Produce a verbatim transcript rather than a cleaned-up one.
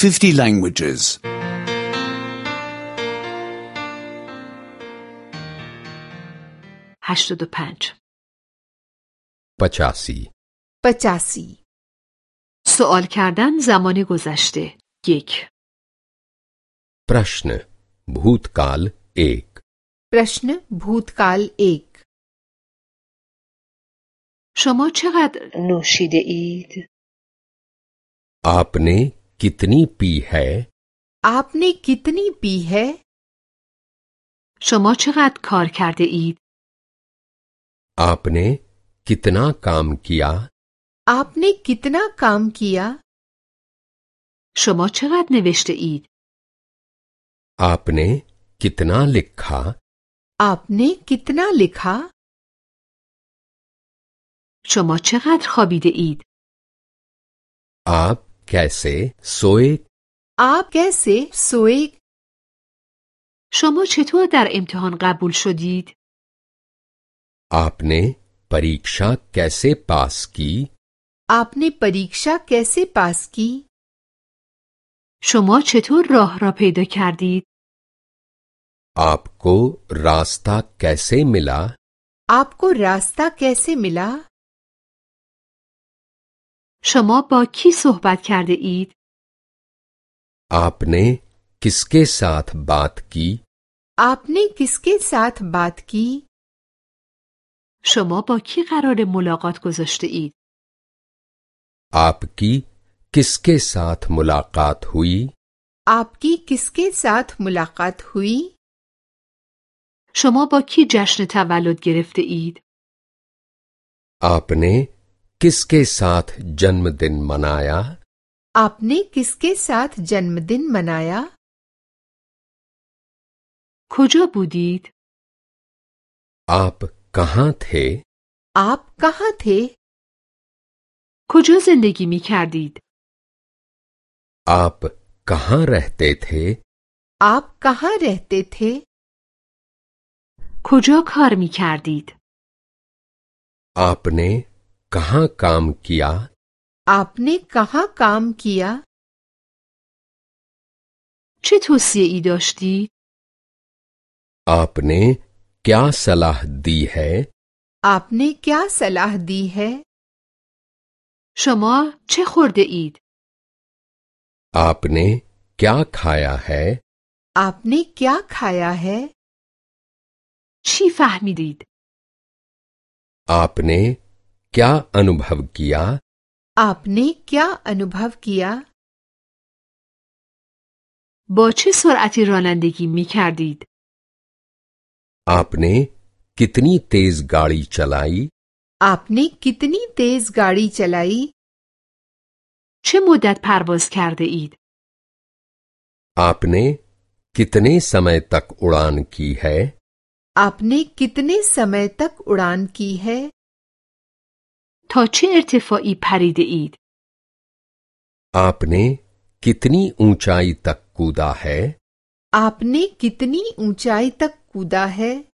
fifty languages. هشتاد و پنج. पचासी पचासी سوال کردن زمان گذشته. یک. प्रश्न भूतकाल एक प्रश्न भूतकाल एक شما چقدر نوشیده اید؟ आपने कितनी पी है? आपने कितनी पी है? شما چقدر کار کرده اید؟ आपने कितना काम किया? आपने कितना काम किया? شما چقدر نوشته اید؟ आपने कितना लिखा? आपने कितना लिखा? شما چقدر خوابیده اید؟ आप कैसे सोए? आप कैसे सोए? شما چطور در امتحان قبول شدید؟ आपने परीक्षा कैसे पास की? आपने परीक्षा कैसे पास की? شما چطور راه را پیدا کردید؟ आपको रास्ता कैसे मिला? आपको रास्ता कैसे मिला? شما با کی صحبت کرده اید؟ आपने किसके साथ बात की? आपने किसके साथ बात की? شما با کی قرار ملاقات گذاشته اید؟ आपकी किसके साथ मुलाकात हुई? आपकी किसके साथ मुलाकात हुई? شما با کی جشن تولد گرفته اید؟ आपने किसके साथ जन्मदिन मनाया? आपने किसके साथ जन्मदिन मनाया? کجا بودید؟ आप कहाँ थे? आप कहाँ थे? کجا زندگی می کردید؟ आप कहाँ रहते थे? आप कहाँ रहते थे? کجا کار می کردید؟ आपने कहाँ काम किया? आपने कहाँ काम किया? چه توصیه ای داشتید؟ आपने क्या सलाह दी है? आपने क्या सलाह दी है? شما چه خورده اید؟ आपने क्या खाया है? आपने क्या खाया है? چی فهمیدید؟ आपने क्या अनुभव किया? आपने क्या अनुभव किया? با چه سرعتی رانندگی می کردید؟ आपने कितनी तेज गाड़ी चलाई? आपने कितनी तेज गाड़ी चलाई? چه مدت پرواز کرده اید؟ आपने कितने समय तक उड़ान की है? आपने कितने समय तक उड़ान की है? تا چه ارتفاعی پریده اید؟ आपने कितनी ऊंचाई तक कूदा है? आपने कितनी ऊंचाई तक कूदा है?